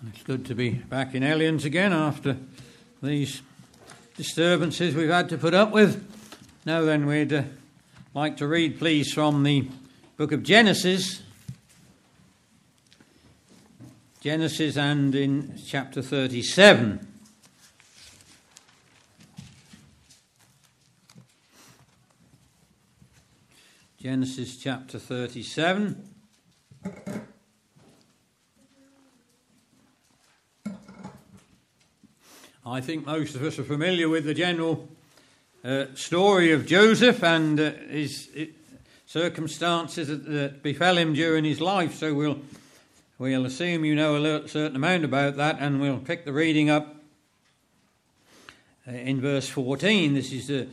It's good to be back in Ellions again after these disturbances we've had to put up with. Now then, we'd like to read, please, from the book of Genesis. Genesis and in chapter 37. Genesis chapter 37. I think most of us are familiar with the general story of Joseph and his circumstances that befell him during his life. So we'll assume you know a certain amount about that, and we'll pick the reading up in verse 14. This is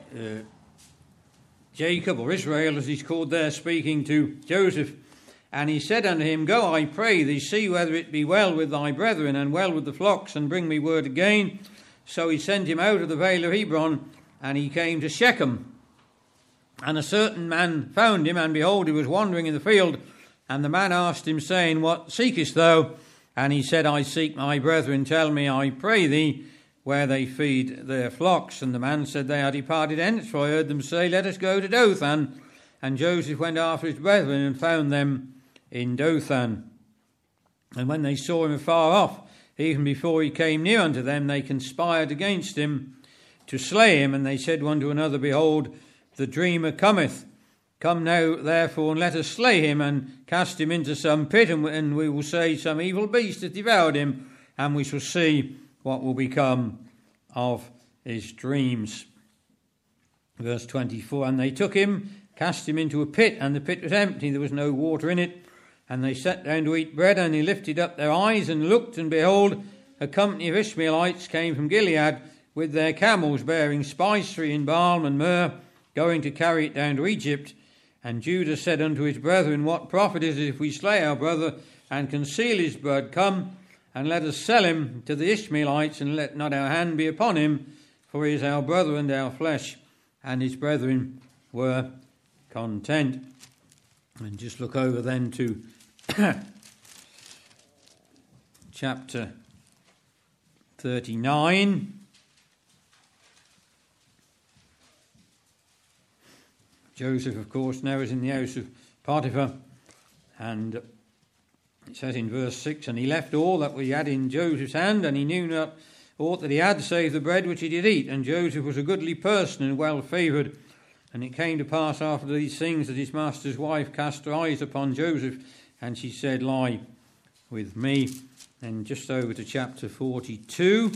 Jacob, or Israel as he's called there, speaking to Joseph. And he said unto him, Go, I pray thee, see whether it be well with thy brethren, and well with the flocks, and bring me word again. So he sent him out of the vale of Hebron, and he came to Shechem. And a certain man found him, and behold, he was wandering in the field. And the man asked him, saying, What seekest thou? And he said, I seek my brethren. Tell me, I pray thee, where they feed their flocks. And the man said, They are departed hence, for I heard them say, Let us go to Dothan. And Joseph went after his brethren, and found them in Dothan. And when they saw him afar off, even before he came near unto them, they conspired against him to slay him. And they said one to another, Behold, the dreamer cometh. Come now, therefore, and let us slay him, and cast him into some pit, and we will say, Some evil beast hath devoured him, and we shall see what will become of his dreams. Verse 24, And they took him, cast him into a pit, and the pit was empty, there was no water in it. And they sat down to eat bread, and he lifted up their eyes and looked, and behold, a company of Ishmaelites came from Gilead with their camels, bearing spicery and balm and myrrh, going to carry it down to Egypt. And Judah said unto his brethren, What profit is it if we slay our brother and conceal his blood? Come, and let us sell him to the Ishmaelites, and let not our hand be upon him, for he is our brother and our flesh. And his brethren were content. And just look over then to chapter 39. Joseph, of course, now is in the house of Potiphar, and it says in verse 6, And he left all that we had in Joseph's hand, and he knew not aught that he had, save the bread which he did eat. And Joseph was a goodly person and well favoured. And it came to pass after these things that his master's wife cast her eyes upon Joseph, and she said, Lie with me. And just over to chapter 42.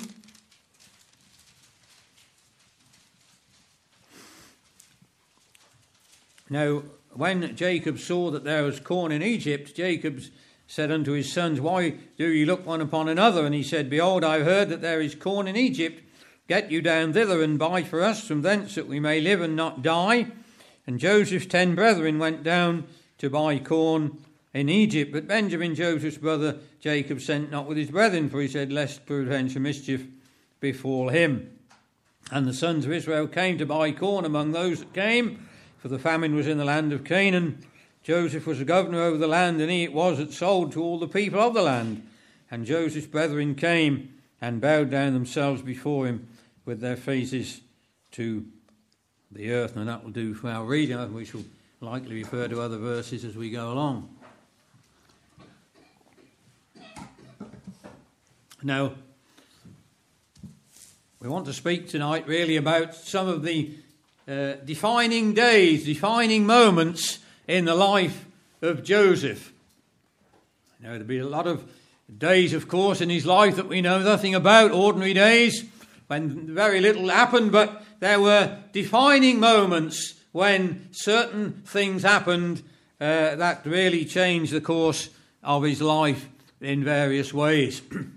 Now, when Jacob saw that there was corn in Egypt, Jacob said unto his sons, Why do ye look one upon another? And he said, Behold, I have heard that there is corn in Egypt. Get you down thither, and buy for us from thence, that we may live and not die. And Joseph's 10 brethren went down to buy corn in Egypt. But Benjamin, Joseph's brother, Jacob sent not with his brethren, for he said, Lest peradventure mischief befall him. And the sons of Israel came to buy corn among those that came, for the famine was in the land of Canaan. Joseph was the governor over the land, and he it was that sold to all the people of the land. And Joseph's brethren came and bowed down themselves before him with their faces to the earth. And that will do for our reading, and we shall likely refer to other verses as we go along. Now, we want to speak tonight really about some of the defining days, defining moments in the life of Joseph. Now, there'll be a lot of days, of course, in his life that we know nothing about, ordinary days when very little happened, but there were defining moments when certain things happened that really changed the course of his life in various ways.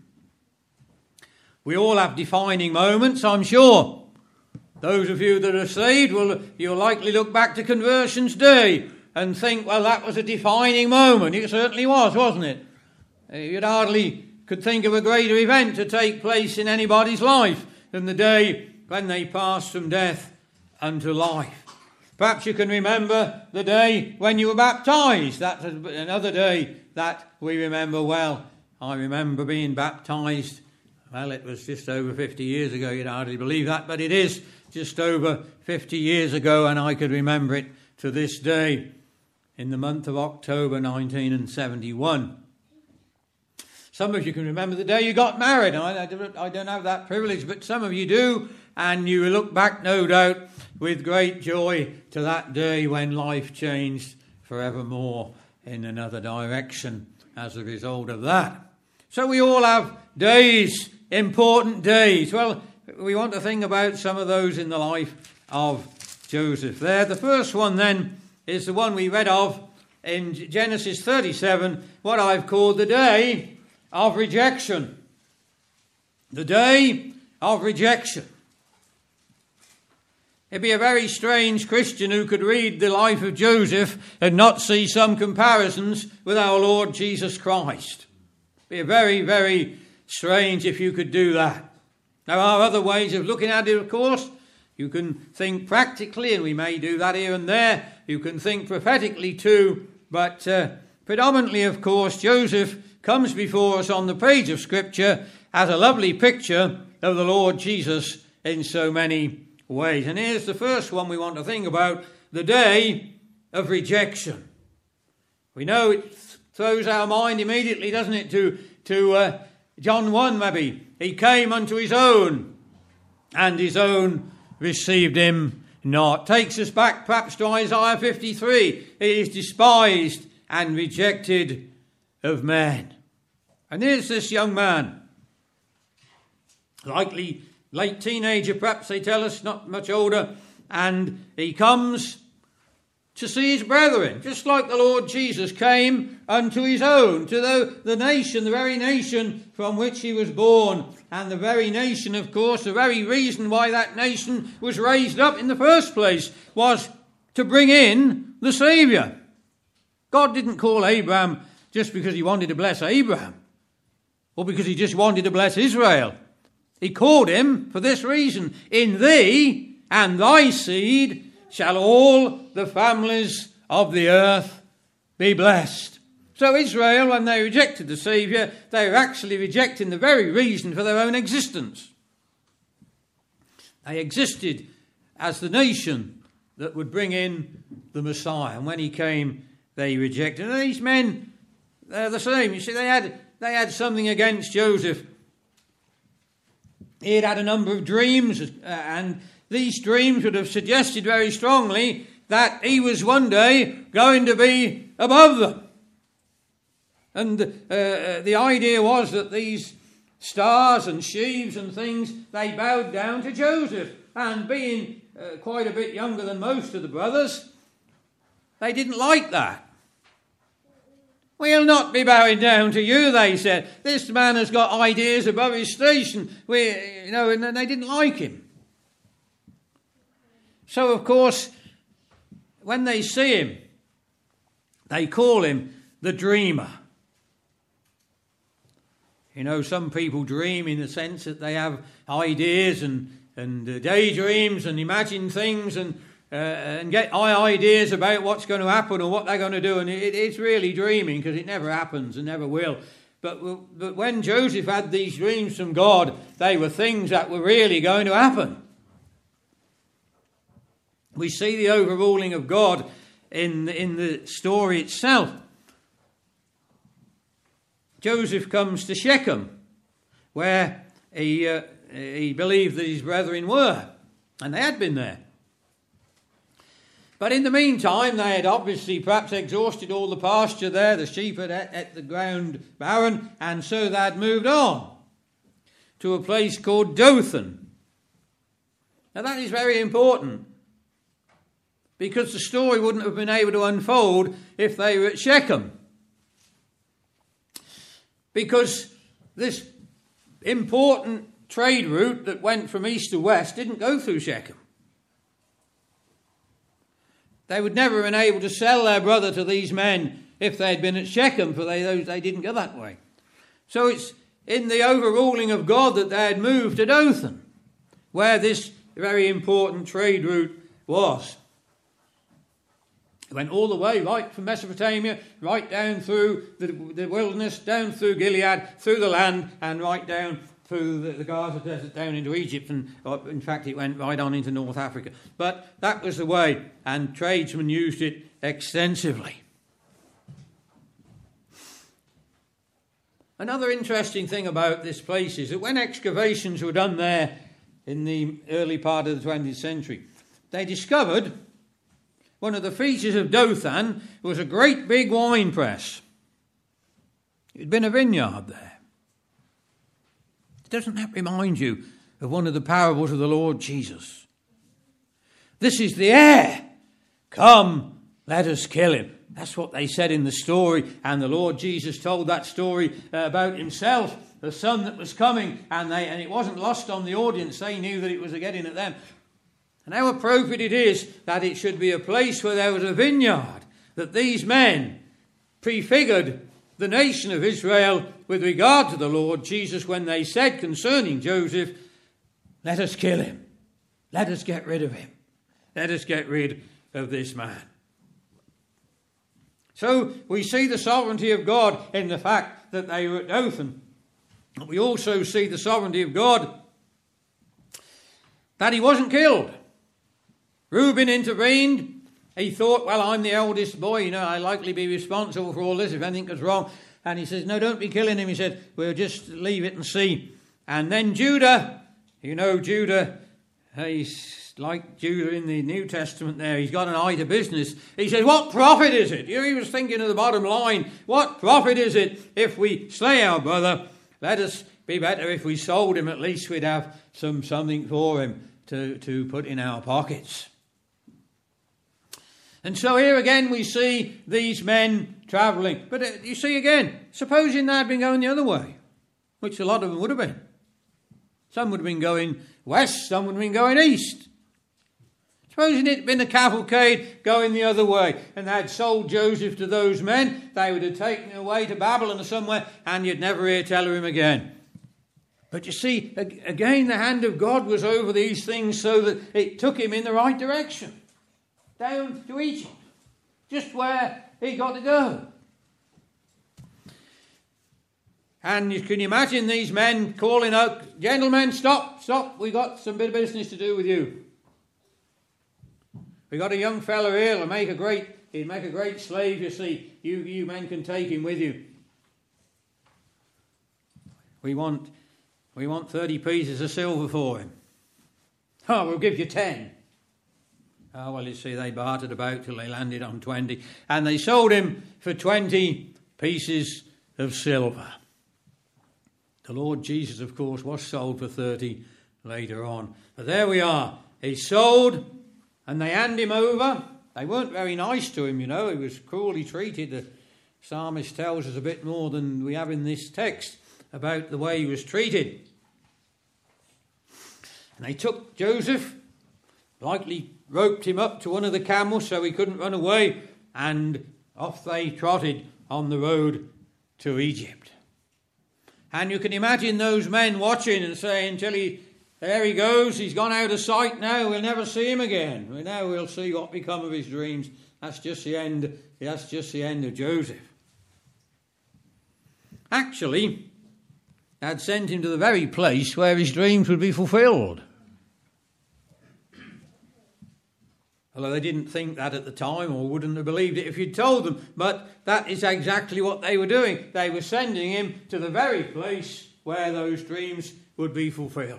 We all have defining moments, I'm sure. Those of you that are saved, you'll likely look back to Conversion's Day and think, well, that was a defining moment. It certainly was, wasn't it? You'd hardly could think of a greater event to take place in anybody's life than the day when they passed from death unto life. Perhaps you can remember the day when you were baptised. That's another day that we remember well I remember being baptised. Well, it was just over 50 years ago. You'd hardly believe that, but it is just over 50 years ago, and I could remember it to this day, in the month of October 1971. Some of you can remember the day you got married. I don't have that privilege, but some of you do, and you look back, no doubt, with great joy to that day when life changed forevermore in another direction as a result of that. So we all have days, important days. Well, we want to think about some of those in the life of Joseph there. The first one then is the one we read of in Genesis 37, what I've called the day of rejection. The day of rejection. It'd be a very strange Christian who could read the life of Joseph and not see some comparisons with our Lord Jesus Christ. It'd be very, very strange if you could do that. There are other ways of looking at it, of course. You can think practically, and we may do that here and there. You can think prophetically too, but predominantly, of course, Joseph comes before us on the page of Scripture as a lovely picture of the Lord Jesus in so many ways. And here's the first one we want to think about, the day of rejection. We know it throws our mind immediately, doesn't it, to John 1 maybe. He came unto his own, and his own received him not. Takes us back perhaps to Isaiah 53. He is despised and rejected of men. And here's this young man, likely late teenager, perhaps they tell us, not much older, and he comes to see his brethren, just like the Lord Jesus came unto his own, to the nation, the very nation from which he was born, and the very nation, of course, the very reason why that nation was raised up in the first place was to bring in the Saviour. God didn't call Abraham just because he wanted to bless Abraham, or because he just wanted to bless Israel. He called him for this reason: in thee and thy seed shall all the families of the earth be blessed. So Israel, when they rejected the Saviour, they were actually rejecting the very reason for their own existence. They existed as the nation that would bring in the Messiah. And when he came, they rejected. And these men, they're the same. You see, they had something against Joseph. He had had a number of dreams, and these dreams would have suggested very strongly that he was one day going to be above them. And the idea was that these stars and sheaves and things, they bowed down to Joseph. And being quite a bit younger than most of the brothers, they didn't like that. We'll not be bowing down to you, they said. This man has got ideas above his station. And they didn't like him. So, of course, when they see him, they call him the dreamer. You know, some people dream in the sense that they have ideas and daydreams and imagine things and get ideas about what's going to happen or what they're going to do. And it's really dreaming, because it never happens and never will. But when Joseph had these dreams from God, they were things that were really going to happen. We see the overruling of God in the story itself. Joseph comes to Shechem, where he believed that his brethren were, and they had been there. But in the meantime, they had obviously perhaps exhausted all the pasture there. The sheep had ate the ground barren, and so they had moved on to a place called Dothan. Now that is very important, because the story wouldn't have been able to unfold if they were at Shechem. Because this important trade route that went from east to west didn't go through Shechem. They would never have been able to sell their brother to these men if they had been at Shechem, for they didn't go that way. So it's in the overruling of God that they had moved to Dothan, where this very important trade route was. It went all the way, right from Mesopotamia, right down through the wilderness, down through Gilead, through the land, and right down through the Gaza desert, down into Egypt, and in fact it went right on into North Africa. But that was the way, and tradesmen used it extensively. Another interesting thing about this place is that when excavations were done there in the early part of the 20th century, they discovered one of the features of Dothan was a great big wine press. It had been a vineyard there. Doesn't that remind you of one of the parables of the Lord Jesus? This is the heir. Come, let us kill him. That's what they said in the story, and the Lord Jesus told that story about himself, the son that was coming, and it wasn't lost on the audience. They knew that it was getting at them. And how appropriate it is that it should be a place where there was a vineyard, that these men prefigured the nation of Israel with regard to the Lord Jesus when they said concerning Joseph, let us kill him. Let us get rid of him. Let us get rid of this man. So we see the sovereignty of God in the fact that they were at Dothan. But we also see the sovereignty of God that he wasn't killed. Reuben intervened. He thought, well, I'm the eldest boy, I'll likely be responsible for all this if anything goes wrong. And he says, no, don't be killing him. He said, we'll just leave it and see. And then Judah, Judah, he's like Judah in the New Testament there, he's got an eye to business. He said, what profit is it? He was thinking of the bottom line. What profit is it if we slay our brother? Let us be better if we sold him. At least we'd have something for him to put in our pockets. And so here again we see these men travelling. But you see again, supposing they had been going the other way, which a lot of them would have been. Some would have been going west, some would have been going east. Supposing it had been a cavalcade going the other way and they had sold Joseph to those men, they would have taken him away to Babylon or somewhere and you'd never hear tell of him again. But you see, again, the hand of God was over these things so that it took him in the right direction. Down to Egypt, just where he got to go. And you can imagine these men calling out, gentlemen, stop, we got some bit of business to do with you. We got a young fellow here, he'll make a great slave, you see. You men can take him with you. We want 30 pieces of silver for him. Oh, we'll give you 10. Oh, well, you see, they bartered about till they landed on 20. And they sold him for 20 pieces of silver. The Lord Jesus, of course, was sold for 30 later on. But there we are. He's sold, and they hand him over. They weren't very nice to him, He was cruelly treated. The psalmist tells us a bit more than we have in this text about the way he was treated. And they took Joseph, likely roped him up to one of the camels so he couldn't run away, and off they trotted on the road to Egypt. And you can imagine those men watching and saying, there he goes, he's gone out of sight now, we'll never see him again. Now we'll see what become of his dreams. That's just the end of Joseph. Actually, they'd sent him to the very place where his dreams would be fulfilled. Although they didn't think that at the time, or wouldn't have believed it if you'd told them. But that is exactly what they were doing. They were sending him to the very place where those dreams would be fulfilled.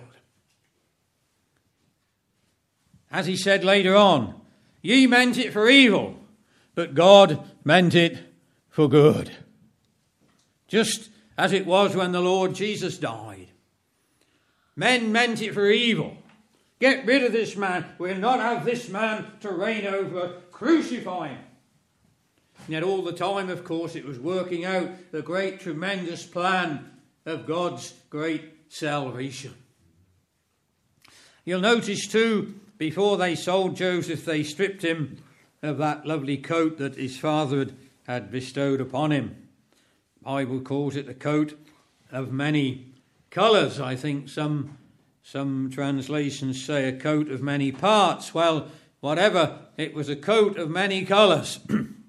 As he said later on, ye meant it for evil, but God meant it for good. Just as it was when the Lord Jesus died. Men meant it for evil. Get rid of this man. We'll not have this man to reign over. Crucify him. And yet all the time, of course, it was working out the great, tremendous plan of God's great salvation. You'll notice too, before they sold Joseph, they stripped him of that lovely coat that his father had bestowed upon him. The Bible calls it a coat of many colours. I think some translations say a coat of many parts. Well, whatever, it was a coat of many colours.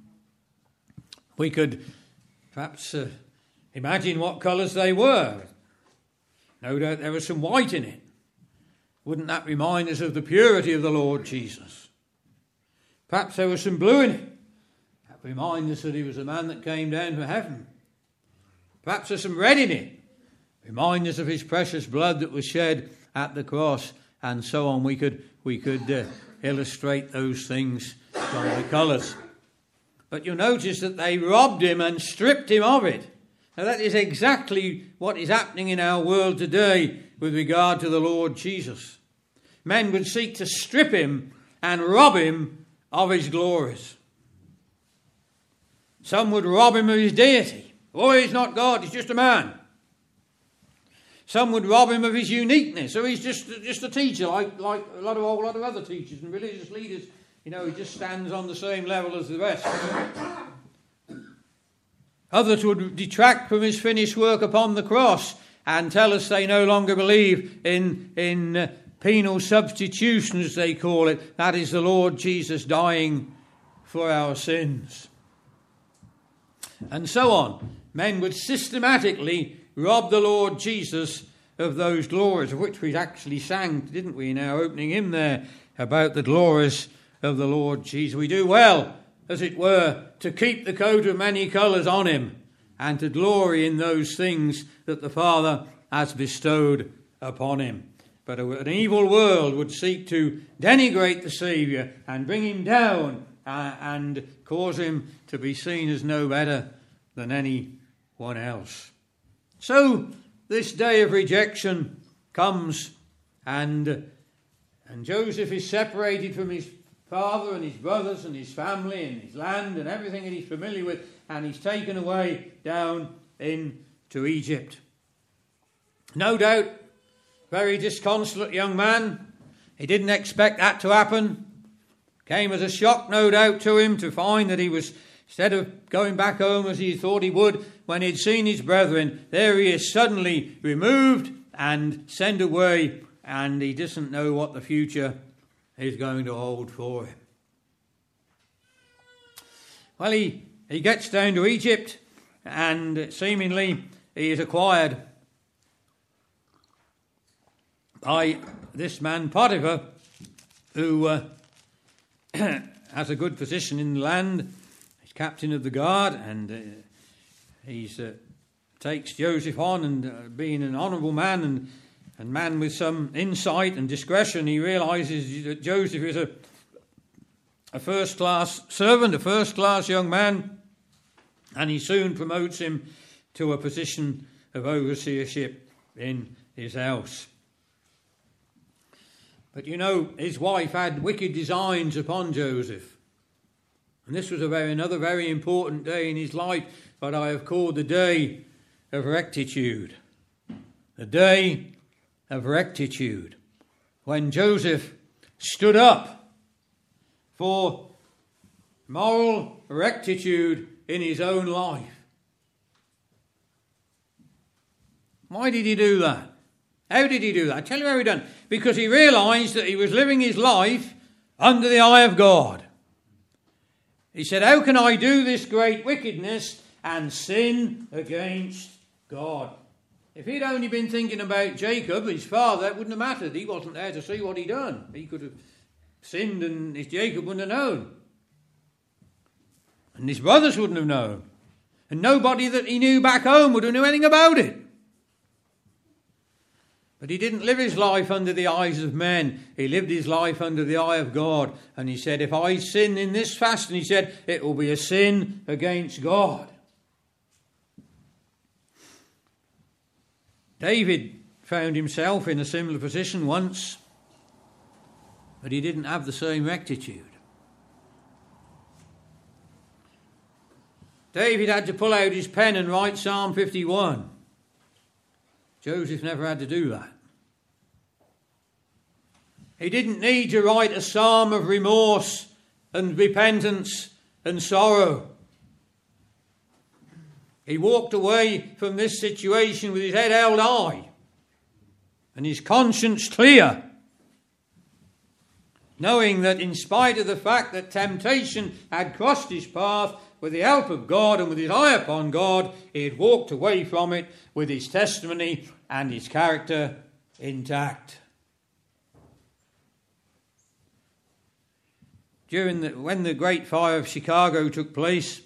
We could perhaps imagine what colours they were. No doubt there was some white in it. Wouldn't that remind us of the purity of the Lord Jesus? Perhaps there was some blue in it. That reminds us that he was a man that came down from heaven. Perhaps there's some red in it. Remind us of his precious blood that was shed at the cross, and so on. We could illustrate those things from the colours. But you'll notice that they robbed him and stripped him of it. Now that is exactly what is happening in our world today with regard to the Lord Jesus. Men would seek to strip him and rob him of his glories. Some would rob him of his deity. Oh, he's not God, he's just a man. Some would rob him of his uniqueness. So he's just a teacher, like a lot of other teachers and religious leaders. You know, he just stands on the same level as the rest. Others would detract from his finished work upon the cross and tell us they no longer believe in penal substitution, as they call it. That is the Lord Jesus dying for our sins. And so on. Men would systematically rob the Lord Jesus of those glories, of which we actually sang, didn't we, in our opening hymn there, about the glories of the Lord Jesus. We do well, as it were, to keep the coat of many colours on him and to glory in those things that the Father has bestowed upon him. But an evil world would seek to denigrate the Saviour and bring him down and cause him to be seen as no better than anyone else. So this day of rejection comes, and Joseph is separated from his father and his brothers and his family and his land and everything that he's familiar with, and he's taken away down into Egypt. No doubt, very disconsolate young man. He didn't expect that to happen. Came as a shock, no doubt, to him to find that he was, instead of going back home as he thought he would when he'd seen his brethren, there he is suddenly removed and sent away, and he doesn't know what the future is going to hold for him. Well, he gets down to Egypt, and seemingly he is acquired by this man Potiphar, who has a good position in the land. He's captain of the guard, and he takes Joseph on, and being an honourable man and man with some insight and discretion, he realises that Joseph is a first-class servant, a first-class young man, and he soon promotes him to a position of overseership in his house. But you know, his wife had wicked designs upon Joseph. And this was another very important day in his life, what I have called the day of rectitude. The day of rectitude. When Joseph stood up for moral rectitude in his own life. Why did he do that? How did he do that? I'll tell you how he done. Because he realised that he was living his life under the eye of God. He said, how can I do this great wickedness and sin against God? If he'd only been thinking about Jacob, his father, it wouldn't have mattered. He wasn't there to see what he'd done. He could have sinned and his Jacob wouldn't have known. And his brothers wouldn't have known. And nobody that he knew back home would have known anything about it. But he didn't live his life under the eyes of men. He lived his life under the eye of God. And he said, if I sin in this fashion, he said, it will be a sin against God. David found himself in a similar position once, but he didn't have the same rectitude. David had to pull out his pen and write Psalm 51. Joseph never had to do that. He didn't need to write a psalm of remorse and repentance and sorrow. He walked away from this situation with his head held high and his conscience clear. knowing that in spite of the fact that temptation had crossed his path, with the help of God and with his eye upon God, he had walked away from it with his testimony and his character intact. When the Great Fire of Chicago took place,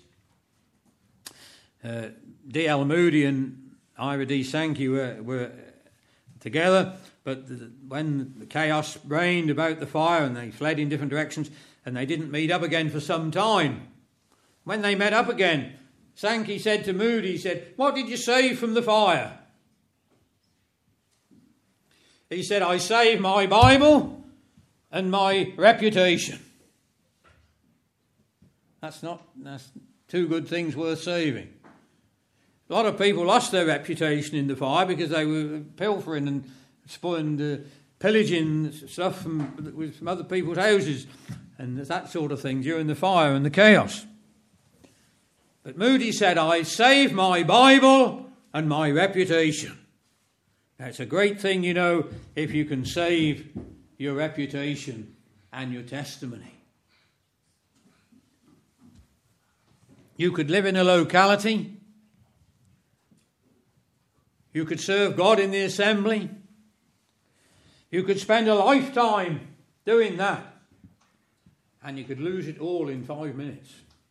D.L. Moody and Ira D. Sankey were together, but when the chaos reigned about the fire and they fled in different directions and they didn't meet up again for some time, when they met up again, Sankey said to Moody, he said, "What did you save from the fire?" He said, "I saved my Bible and my reputation." That's two good things worth saving. A lot of people lost their reputation in the fire because they were pilfering and pillaging stuff from other people's houses and that sort of thing during the fire and the chaos. But Moody said, "I saved my Bible and my reputation." Now, it's a great thing, if you can save your reputation and your testimony. You could live in a locality. You could serve God in the assembly. You could spend a lifetime doing that. And you could lose it all in 5 minutes.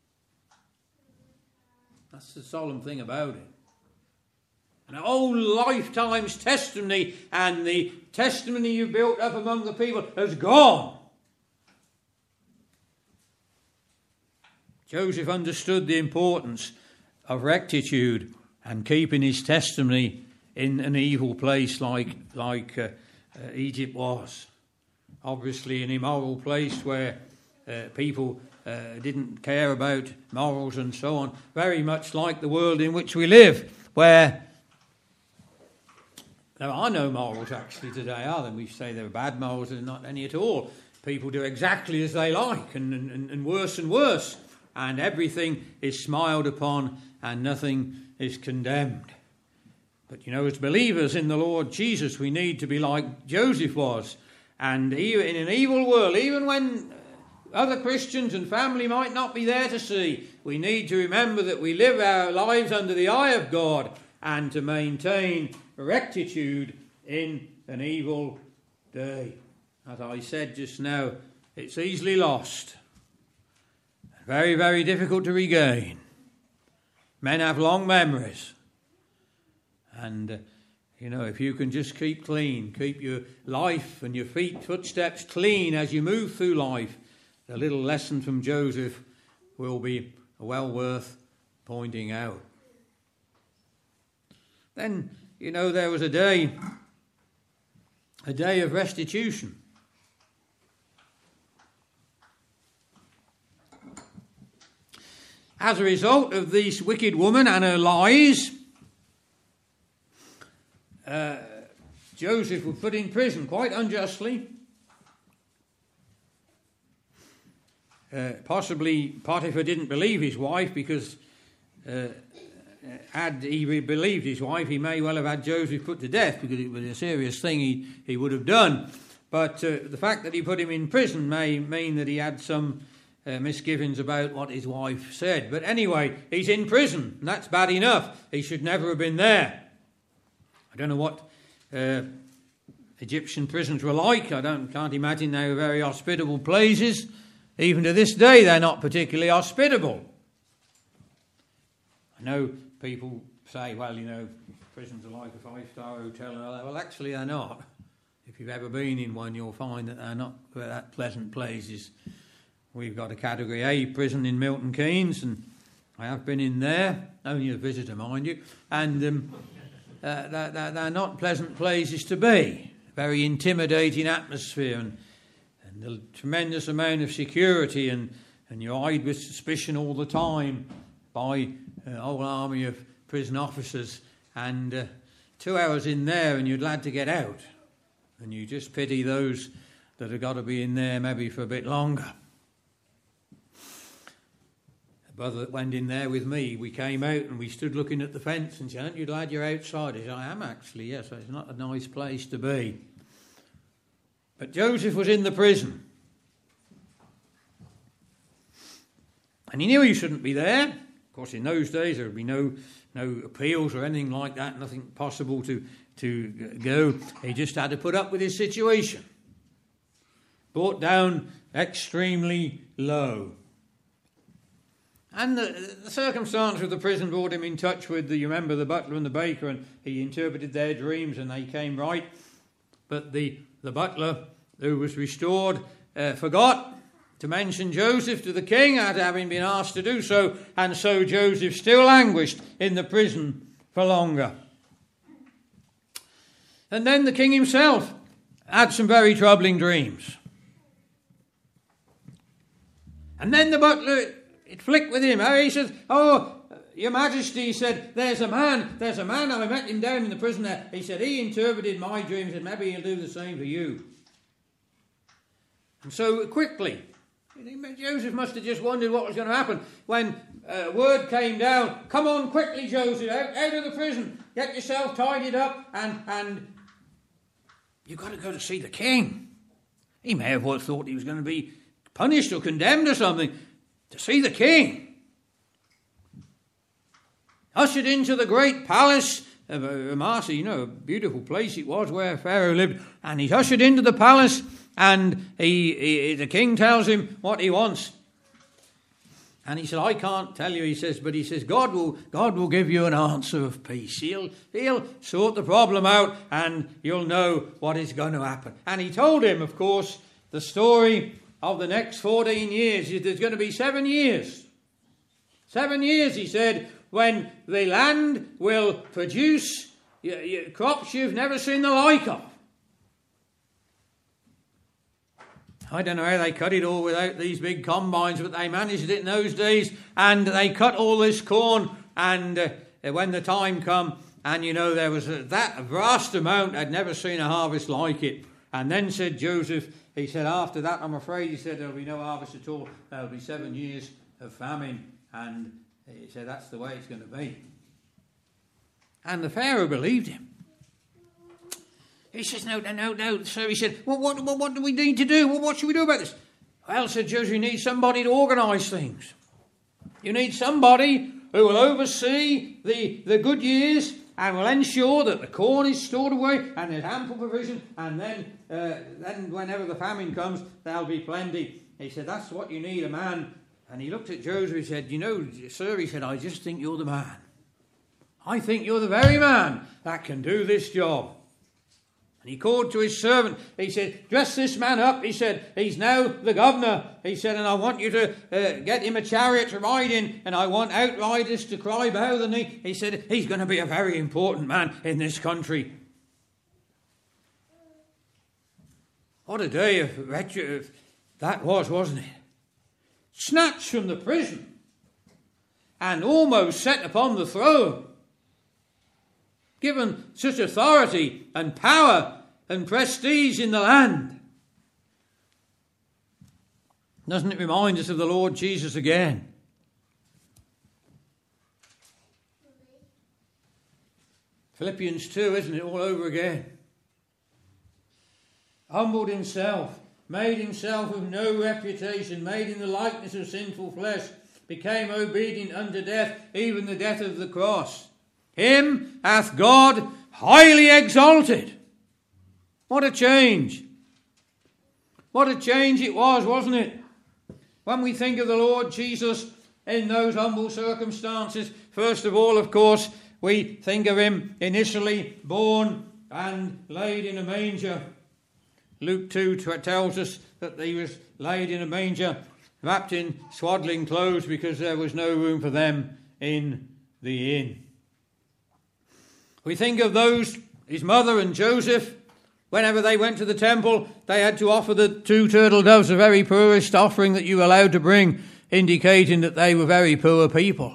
That's the solemn thing about it. An whole lifetime's testimony and the testimony you built up among the people has gone. Joseph understood the importance of rectitude and keeping his testimony in an evil place like Egypt was. Obviously an immoral place where people didn't care about morals and so on, very much like the world in which we live, where there are no morals actually today, are there? We say there are bad morals, there's not any at all. People do exactly as they like and worse and worse, and everything is smiled upon and nothing is condemned. But as believers in the Lord Jesus, we need to be like Joseph was, and even in an evil world, even when other Christians and family might not be there to see, we need to remember that we live our lives under the eye of God and to maintain rectitude in an evil day. As I said just now, it's easily lost. Very, very difficult to regain. Men have long memories. And, if you can just keep clean, keep your life and your footsteps clean as you move through life, the little lesson from Joseph will be well worth pointing out. Then, there was a day of restitution. As a result of this wicked woman and her lies, Joseph was put in prison quite unjustly. Possibly Potiphar didn't believe his wife because had he believed his wife, he may well have had Joseph put to death because it was a serious thing he would have done. But the fact that he put him in prison may mean that he had some misgivings about what his wife said. But anyway, he's in prison, and that's bad enough. He should never have been there. I don't know what Egyptian prisons were like. Can't imagine they were very hospitable places. Even to this day, they're not particularly hospitable. I know people say, well, prisons are like a 5-star hotel and all that. Well, actually, they're not. If you've ever been in one, you'll find that they're not that pleasant places. We've got a Category A prison in Milton Keynes, and I have been in there, only a visitor, mind you, and they're not pleasant places to be. Very intimidating atmosphere and a tremendous amount of security, and you're eyed with suspicion all the time by a whole army of prison officers, and 2 hours in there and you're glad to get out, and you just pity those that have got to be in there maybe for a bit longer. A brother that went in there with me, we came out and we stood looking at the fence and said, "Aren't you glad you're outside?" He said, "I am actually, yes, it's not a nice place to be." But Joseph was in the prison. And he knew he shouldn't be there. Of course, in those days there would be no appeals or anything like that, nothing possible to go. He just had to put up with his situation. Brought down extremely low. And the circumstance of the prison brought him in touch with, you remember, the butler and the baker, and he interpreted their dreams and they came right. But the butler, who was restored, forgot to mention Joseph to the king, having been asked to do so, and so Joseph still languished in the prison for longer. And then the king himself had some very troubling dreams. And then the butler, it flicked with him. He said, "Oh, Your Majesty," he said, there's a man, I met him down in the prison there. He said, he interpreted my dreams and maybe he'll do the same for you. And so quickly, Joseph must have just wondered what was going to happen. When word came down, "Come on quickly, Joseph, out of the prison, get yourself tidied up, and you've got to go to see the king." He may have thought he was going to be punished or condemned or something. To see the king. Ushered into the great palace of Ramesses, a beautiful place it was where Pharaoh lived. And he's ushered into the palace, and the king tells him what he wants. And he said, "I can't tell you," he says, but he says, God will give you an answer of peace. He'll sort the problem out and you'll know what is going to happen. And he told him, of course, the story of the next 14 years. There's going to be 7 years. 7 years, he said, when the land will produce crops you've never seen the like of. I don't know how they cut it all without these big combines, but they managed it in those days, and they cut all this corn, and when the time come, and there was that vast amount, I'd never seen a harvest like it. And then said Joseph, he said, after that, I'm afraid, he said, there'll be no harvest at all. There'll be 7 years of famine, and he said, that's the way it's going to be. And the Pharaoh believed him. He says, no. So he said, well, what do we need to do? Well, what should we do about this? Well, said Joseph, you need somebody to organise things. You need somebody who will oversee the good years and will ensure that the corn is stored away and there's ample provision, and then whenever the famine comes, there'll be plenty. He said, that's what you need, a man. And he looked at Joseph, he said, sir, he said, I just think you're the man. I think you're the very man that can do this job. And he called to his servant. He said, dress this man up. He said, he's now the governor. He said, and I want you to get him a chariot to ride in, and I want outriders to cry bow the knee. He said, he's going to be a very important man in this country. What a day of wretched that was, wasn't it? Snatched from the prison and almost set upon the throne. Given such authority and power and prestige in the land. Doesn't it remind us of the Lord Jesus again? Philippians 2, isn't it, all over again? Humbled himself, made himself of no reputation, made in the likeness of sinful flesh, became obedient unto death, even the death of the cross. Him hath God highly exalted. What a change. What a change it was, wasn't it? When we think of the Lord Jesus in those humble circumstances, first of all, of course, we think of him initially born and laid in a manger. Luke 2 tells us that he was laid in a manger, wrapped in swaddling clothes, because there was no room for them in the inn. We think of those, his mother and Joseph, whenever they went to the temple, they had to offer the 2 turtle doves, the very poorest offering that you were allowed to bring, indicating that they were very poor people.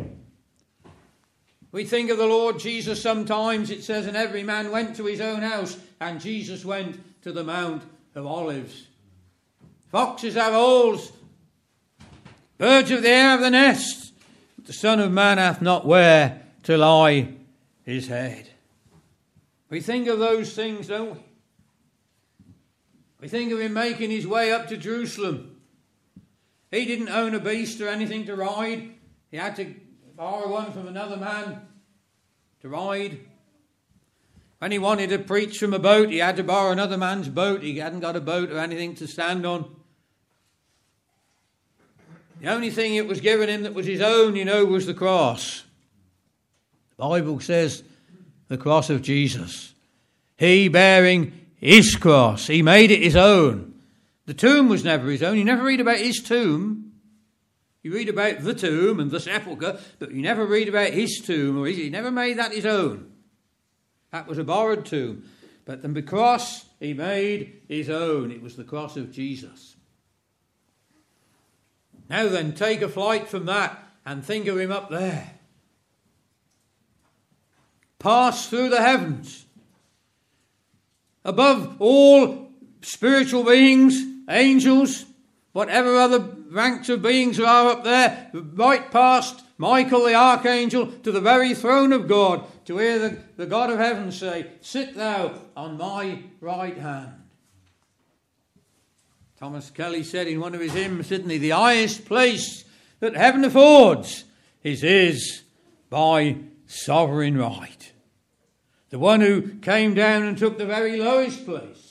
We think of the Lord Jesus sometimes, it says, and every man went to his own house, and Jesus went to the Mount of Olives. Foxes have holes, birds of the air have the nests, but the Son of Man hath not where to lie his head. We think of those things, don't we? We think of him making his way up to Jerusalem. He didn't own a beast or anything to ride. He had to borrow one from another man to ride. When he wanted to preach from a boat, he had to borrow another man's boat. He hadn't got a boat or anything to stand on. The only thing it was given him that was his own, was the cross. The Bible says the cross of Jesus. He bearing his cross. He made it his own. The tomb was never his own. You never read about his tomb. You read about the tomb and the sepulchre, but you never read about his tomb. He never made that his own. That was a borrowed tomb. But the cross he made his own. It was the cross of Jesus. Now then, take a flight from that and think of him up there. Pass through the heavens. Above all spiritual beings, angels, whatever other ranks of beings there are up there, right past Michael the archangel to the very throne of God, to hear the God of heaven say, "Sit thou on my right hand." Thomas Kelly said in one of his hymns, didn't he, the highest place that heaven affords is his by sovereign right. The one who came down and took the very lowest place.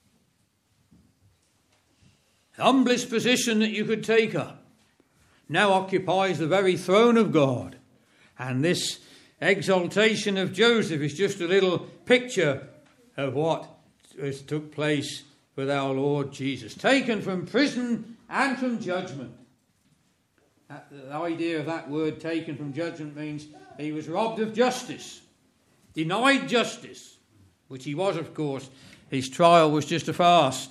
The humblest position that you could take up now occupies the very throne of God. And this exaltation of Joseph is just a little picture of what has took place with our Lord Jesus. Taken from prison and from judgment. The idea of that word, taken from judgment, means he was robbed of justice. Denied justice. Which he was, of course. His trial was just a farce.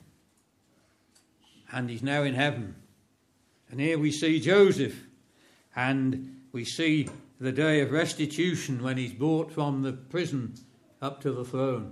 And he's now in heaven. And here we see Joseph, and we see the day of restitution when he's brought from the prison up to the throne.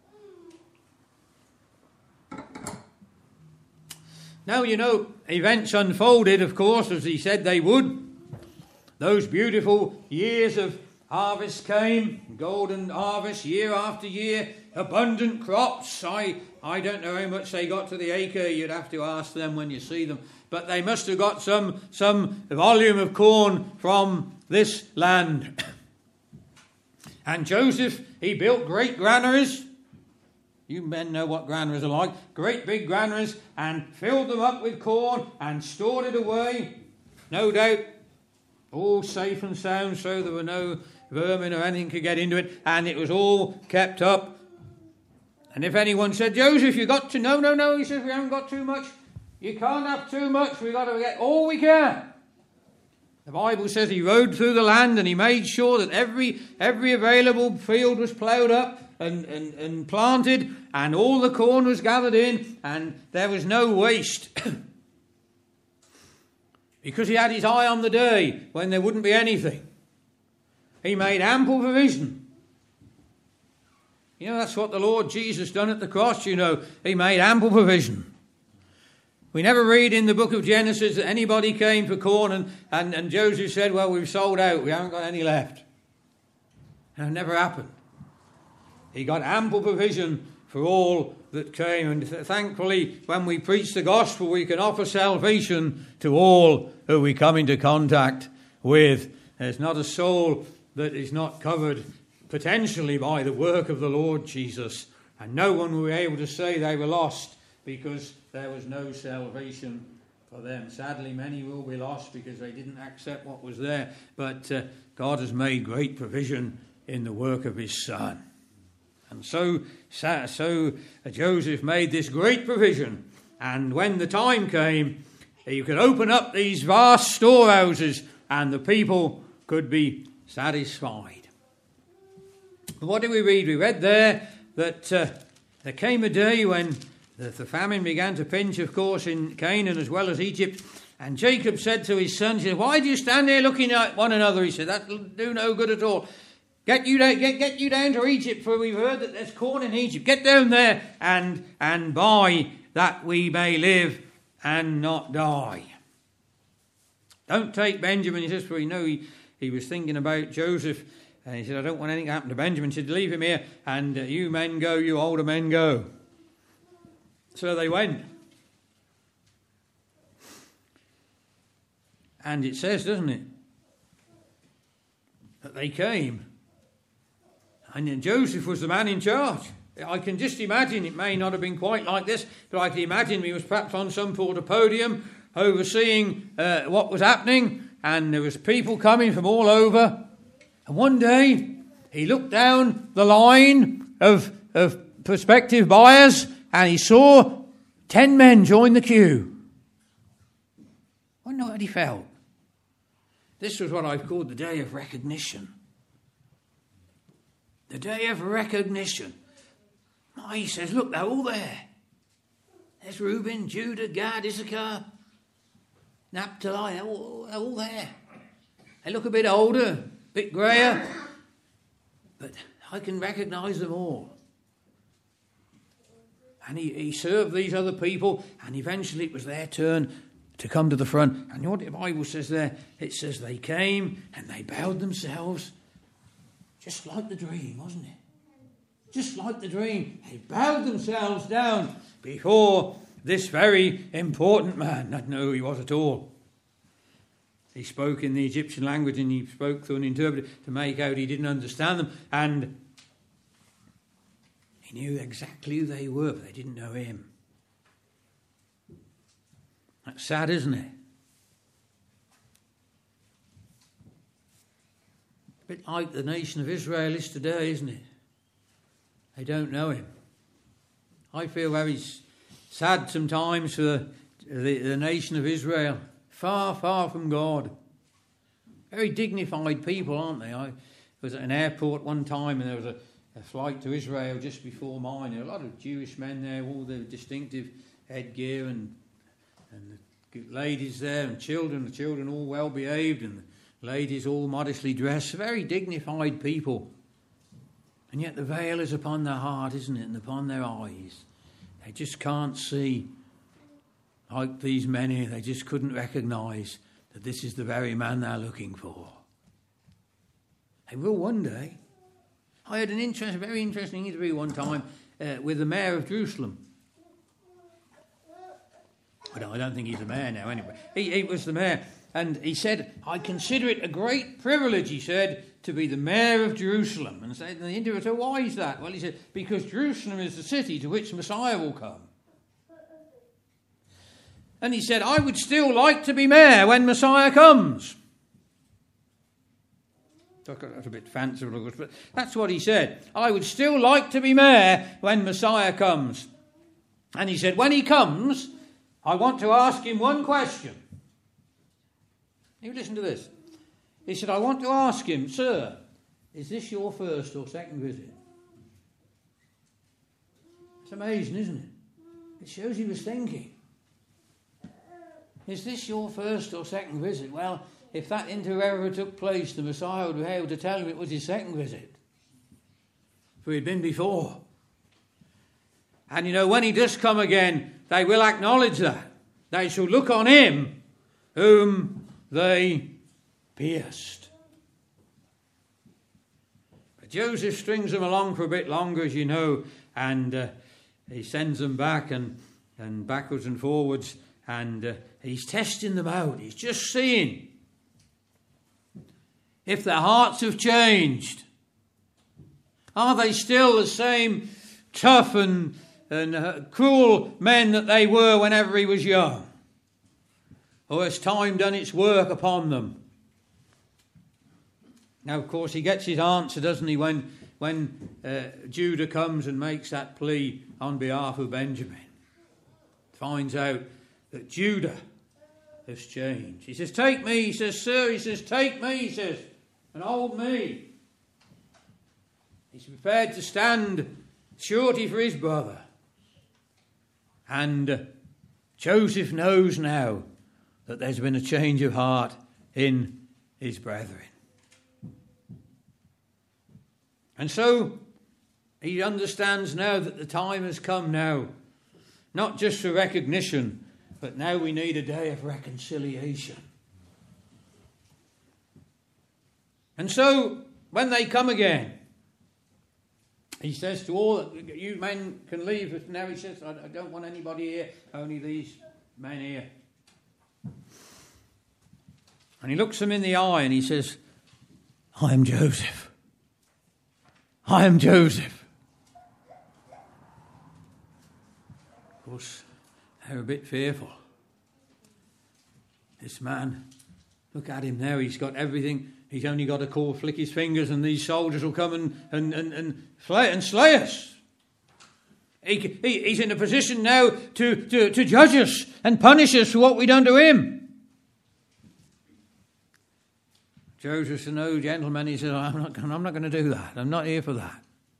Now, events unfolded, of course, as he said they would. Those beautiful years of harvest came, golden harvest year after year, abundant crops. I don't know how much they got to the acre. You'd have to ask them when you see them. But they must have got some volume of corn from this land. And Joseph, he built great granaries. You men know what granaries are like. Great big granaries, and filled them up with corn and stored it away. No doubt, all safe and sound, so there were no vermin or anything could get into it. And it was all kept up. And if anyone said, "Joseph, you got to..." No, he says, "We haven't got too much. You can't have too much. We've got to get all we can." The Bible says he rode through the land and he made sure that every available field was ploughed up and planted, and all the corn was gathered in, and there was no waste. Because he had his eye on the day when there wouldn't be anything. He made ample provision. That's what the Lord Jesus done at the cross, He made ample provision. We never read in the book of Genesis that anybody came for corn and Joseph said, "Well, we've sold out, we haven't got any left." That never happened. He got ample provision for all that came. And thankfully, when we preach the gospel, we can offer salvation to all who we come into contact with. There's not a soul that is not covered potentially by the work of the Lord Jesus. And no one will be able to say they were lost because there was no salvation for them. Sadly, many will be lost because they didn't accept what was there. But God has made great provision in the work of his Son. And so Joseph made this great provision. And when the time came, you could open up these vast storehouses and the people could be satisfied. But what did we read? We read there that there came a day when the famine began to pinch, of course, in Canaan as well as Egypt. And Jacob said to his sons, he said, "Why do you stand there looking at one another?" He said, "That'll do no good at all. Get you down to Egypt, for we've heard that there's corn in Egypt. Get down there and buy, that we may live and not die." Don't take Benjamin. He says, for he was thinking about Joseph. And he said, "I don't want anything to happen to Benjamin." He said, "Leave him here, and you men go, you older men go." So they went. And it says, doesn't it, that they came. And Joseph was the man in charge. I can just imagine, it may not have been quite like this, but I can imagine he was perhaps on some sort of podium overseeing what was happening, and there was people coming from all over. And one day he looked down the line of prospective buyers and he saw 10 men join the queue. I wonder what he felt. This was what I've called the day of recognition. The day of recognition. He says, look, they're all there. There's Reuben, Judah, Gad, Issachar, Naphtali, they're all there. They look a bit older, a bit greyer, but I can recognise them all. And he served these other people, and eventually it was their turn to come to the front. And you know what the Bible says there? It says they came and they bowed themselves, just like the dream, wasn't it? Just like the dream. They bowed themselves down before this very important man. Not know who he was at all. He spoke in the Egyptian language and he spoke through an interpreter to make out he didn't understand them. And he knew exactly who they were, but they didn't know him. That's sad, isn't it? A bit like the nation of Israel is today, isn't it? They don't know him. I feel very sad sometimes for the nation of Israel. Far, far from God. Very dignified people, aren't they? I was at an airport one time and there was a flight to Israel just before mine. There were a lot of Jewish men there, all their distinctive headgear and the ladies there and children. The children all well behaved and the ladies all modestly dressed. Very dignified people. And yet the veil is upon their heart, isn't it, and upon their eyes. They just can't see, like these men here, they just couldn't recognise that this is the very man they're looking for. They will one day. I had a very interesting interview one time with the mayor of Jerusalem. But I don't think he's the mayor now anyway. He was the mayor. And he said, I consider it a great privilege, he said, to be the mayor of Jerusalem. And the interviewer said, why is that? Well, he said, because Jerusalem is the city to which Messiah will come. And he said, I would still like to be mayor when Messiah comes. That's a bit fanciful, but that's what he said. I would still like to be mayor when Messiah comes. And he said, when he comes, I want to ask him one question. You listen to this. He said, I want to ask him, sir, is this your first or second visit? It's amazing, isn't it? It shows he was thinking. Is this your first or second visit? Well, if that interview ever took place, the Messiah would be able to tell him it was his second visit. For he'd been before. And you know, when he does come again, they will acknowledge that. They shall look on him whom they pierced. But Joseph strings them along for a bit longer, as you know, and he sends them back and backwards and forwards, and he's testing them out. He's just seeing if their hearts have changed. Are they still the same tough and cruel men that they were whenever he was young? Or has time done its work upon them? Now, of course, he gets his answer, doesn't he, when Judah comes and makes that plea on behalf of Benjamin. Finds out that Judah has changed. He says, take me. He says, sir. He says, take me. He says, and hold me. He's prepared to stand surety for his brother. And Joseph knows now that there's been a change of heart in his brethren. And so he understands now that the time has come now, not just for recognition, but now we need a day of reconciliation. And so when they come again, he says to all, you men can leave. Now he says, I don't want anybody here, only these men here. And he looks them in the eye and he says, I am Joseph. I am Joseph. Of course, they're a bit fearful. This man, look at him now, he's got everything. He's only got to flick his fingers and these soldiers will come and slay us. He's in a position now to judge us and punish us for what we done to him. Joseph said, no, gentlemen, he said, I'm not going to do that. I'm not here for that.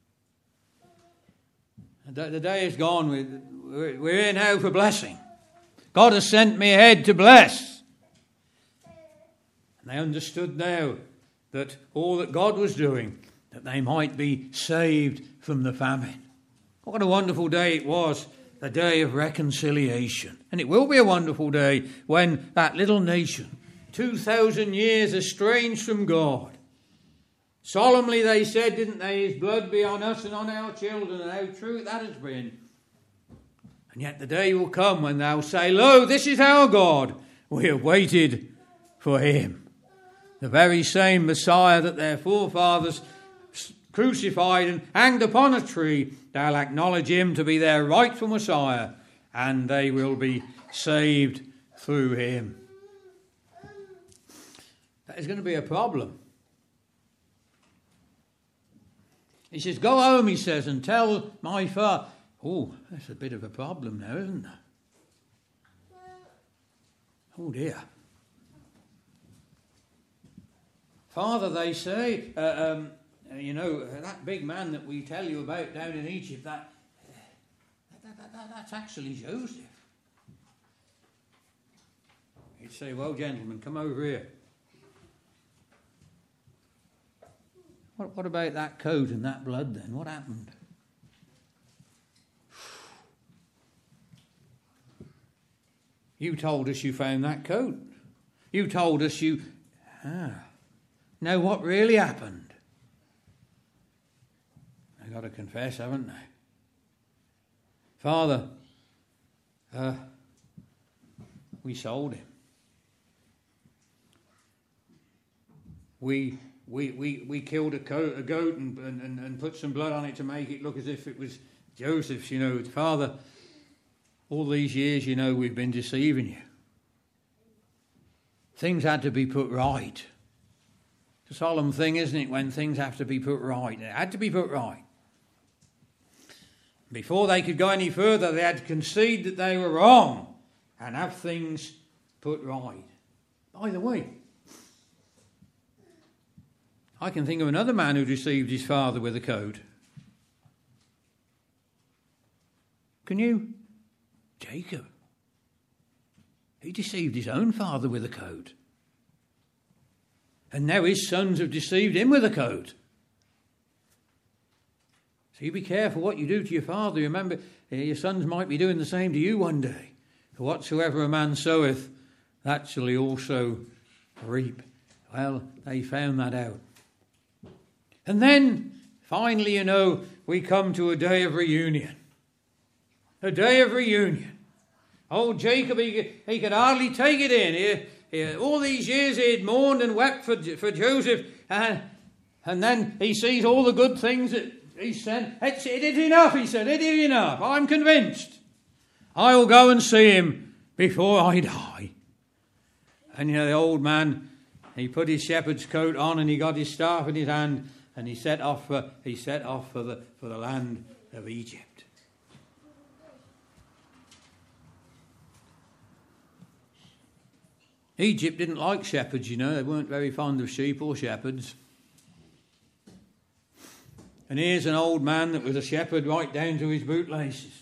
The day is gone. We're here now for blessing. God has sent me ahead to bless. And they understood now that all that God was doing, that they might be saved from the famine. What a wonderful day it was, the day of reconciliation. And it will be a wonderful day when that little nation, 2,000 years estranged from God, solemnly they said, didn't they, his blood be on us and on our children, and how true that has been. And yet the day will come when they'll say, lo, this is our God. We have waited for him. The very same Messiah that their forefathers crucified and hanged upon a tree, they'll acknowledge him to be their rightful Messiah, and they will be saved through him. That is going to be a problem. He says, go home, he says, and tell my father. Oh, that's a bit of a problem now, isn't it? Oh dear. Father, they say, that big man that we tell you about down in Egypt, that's actually Joseph. He'd say, well, gentlemen, come over here. What about that coat and that blood then? What happened? You told us you found that coat. You told us you... Now what really happened? They've got to confess, haven't they? Father, we sold him. We killed a goat and put some blood on it to make it look as if it was Joseph's, Father, all these years, we've been deceiving you. Things had to be put right. It's a solemn thing, isn't it, when things have to be put right? It had to be put right. Before they could go any further, they had to concede that they were wrong and have things put right. By the way, I can think of another man who deceived his father with a coat. Can you? Jacob. He deceived his own father with a coat. And now his sons have deceived him with a coat. So you be careful what you do to your father. Remember, your sons might be doing the same to you one day. For whatsoever a man soweth, that shall he also reap. Well, they found that out. And then, finally, we come to a day of reunion. A day of reunion. Old Jacob, he could hardly take it in. All these years he had mourned and wept for Joseph. And then he sees all the good things that he said. It is enough, he said. It is enough. I'm convinced. I will go and see him before I die. And the old man, he put his shepherd's coat on and he got his staff in his hand. And he set off for the land of Egypt. Egypt didn't like shepherds, They weren't very fond of sheep or shepherds. And here's an old man that was a shepherd right down to his bootlaces.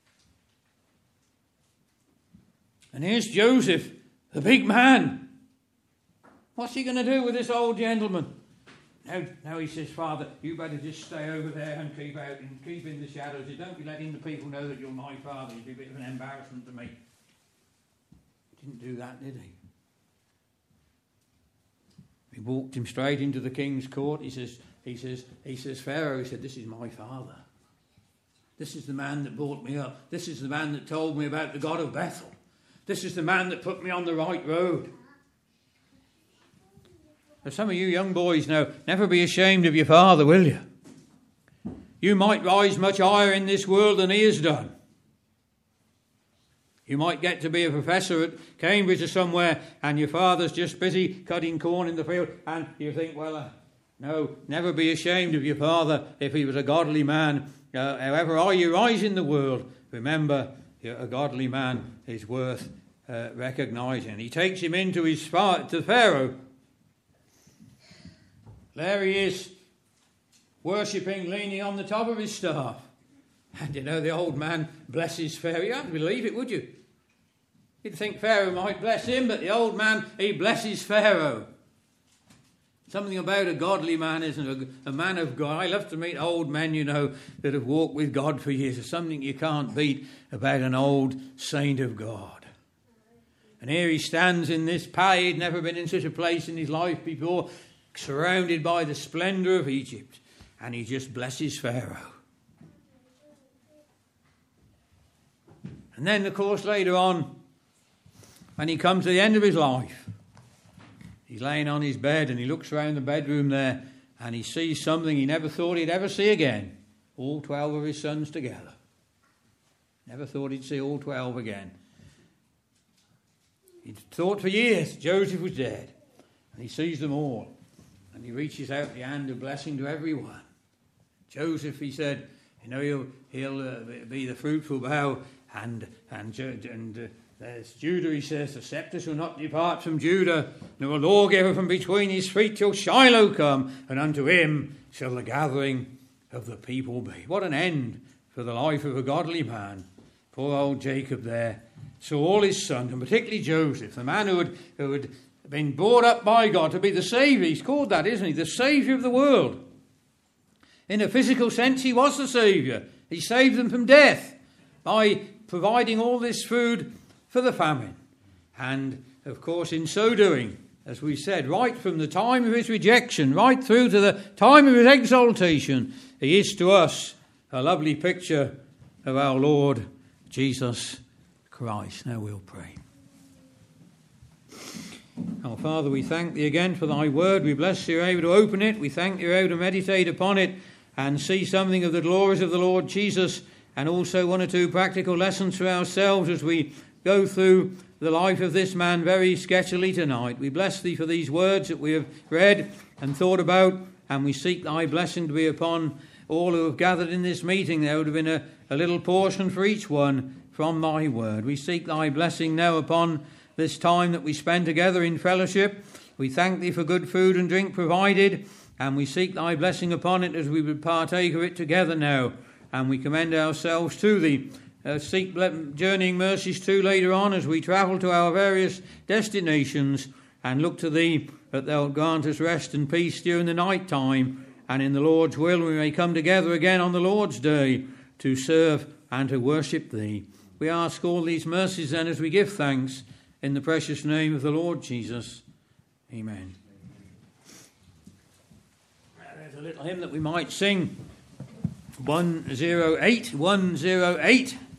And here's Joseph, the big man. What's he going to do with this old gentleman? Now he says, Father, you better just stay over there and keep out and keep in the shadows. Don't be letting the people know that you're my father. It'd be a bit of an embarrassment to me. He didn't do that, did he? He walked him straight into the king's court. He says, Pharaoh, he said, this is my father. This is the man that brought me up. This is the man that told me about the God of Bethel. This is the man that put me on the right road. As some of you young boys know, never be ashamed of your father, will you? You might rise much higher in this world than he has done. You might get to be a professor at Cambridge or somewhere, and your father's just busy cutting corn in the field, and you think, well, no, never be ashamed of your father if he was a godly man. However high you rise in the world, remember, a godly man is worth recognising. He takes him into to Pharaoh. There he is, worshipping, leaning on the top of his staff. And you know, the old man blesses Pharaoh. You don't believe it, would you? You'd think Pharaoh might bless him, but the old man, he blesses Pharaoh. Something about a godly man, isn't it? A man of God. I love to meet old men, you know, that have walked with God for years. There's something you can't beat about an old saint of God. And here he stands in this palace. He'd never been in such a place in his life before, surrounded by the splendour of Egypt. And he just blesses Pharaoh. And then, of course, later on, when he comes to the end of his life, he's laying on his bed and he looks around the bedroom there and he sees something he never thought he'd ever see again. All 12 of his sons together. Never thought he'd see all 12 again. He'd thought for years Joseph was dead. And he sees them all. And he reaches out the hand of blessing to everyone. Joseph, he said, you know, he'll be the fruitful bough. And there's Judah, he says, the sceptre shall not depart from Judah, nor a lawgiver from between his feet till Shiloh come, and unto him shall the gathering of the people be. What an end for the life of a godly man. Poor old Jacob there saw all his sons, and particularly Joseph, the man who had been brought up by God to be the Saviour. He's called that, isn't he? The Saviour of the world. In a physical sense, he was the Saviour. He saved them from death by providing all this food for the famine. And, of course, in so doing, as we said, right from the time of his rejection, right through to the time of his exaltation, he is to us a lovely picture of our Lord Jesus Christ. Now we'll pray. Our Father, we thank thee again for thy word. We bless thee you're able to open it. We thank thee you're able to meditate upon it and see something of the glories of the Lord Jesus, and also one or two practical lessons for ourselves as we go through the life of this man very sketchily tonight. We bless thee for these words that we have read and thought about, and we seek thy blessing to be upon all who have gathered in this meeting. There would have been a little portion for each one from thy word. We seek thy blessing now upon this time that we spend together in fellowship. We thank thee for good food and drink provided, and we seek thy blessing upon it as we would partake of it together now. And we commend ourselves to thee. Seek journeying mercies too later on as we travel to our various destinations, and look to thee that thou grant us rest and peace during the night time, and in the Lord's will we may come together again on the Lord's day to serve and to worship thee. We ask all these mercies then as we give thanks in the precious name of the Lord Jesus. Amen. There's a little hymn that we might sing. 108.